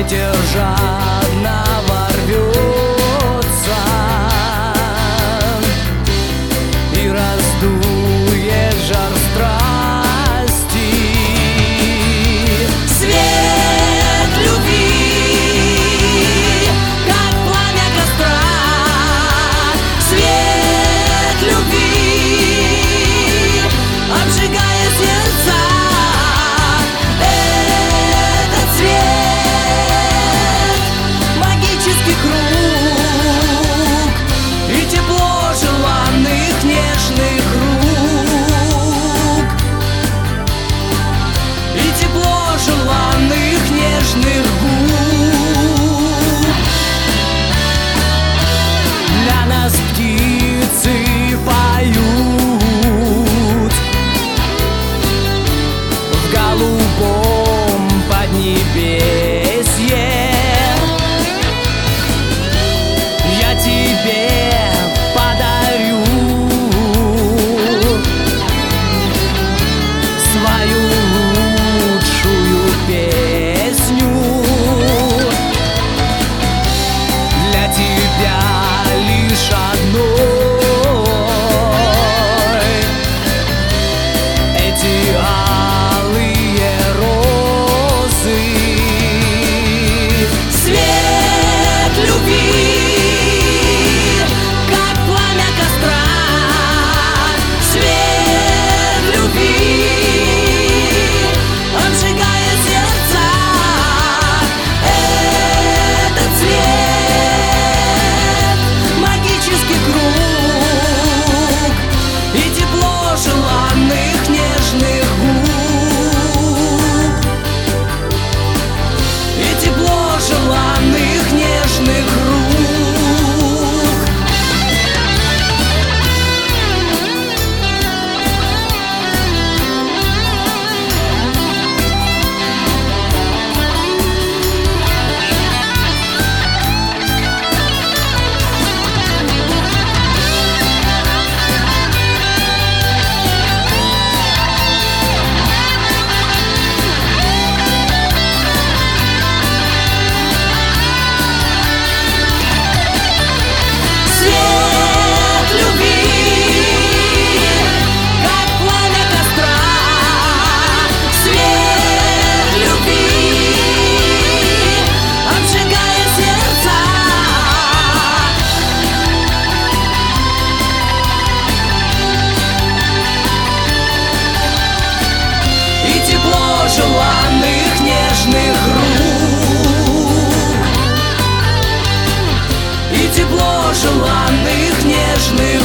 ветер жадно ворвется и раздует жар страсти. Свет любви, как пламя костра, свет любви, обжигая сердца. Этот свет — магический круг и тепло желанных нежных рук, и тепло желанных нежных губ. Для нас птицы поют в голубом поднебесье. Я тебе подарю свою лучшую песню. Для тебя лишь одной эти алые розы. Свет любви, как пламя костра, свет любви, обжигая сердца. Этот свет — магический круг и тепло желанных нежных губ, и тепло желанных нежных рук. Свет любви, как пламя костра, свет любви, обжигая сердца. И тепло желанных нежных рук, и тепло желанных нежных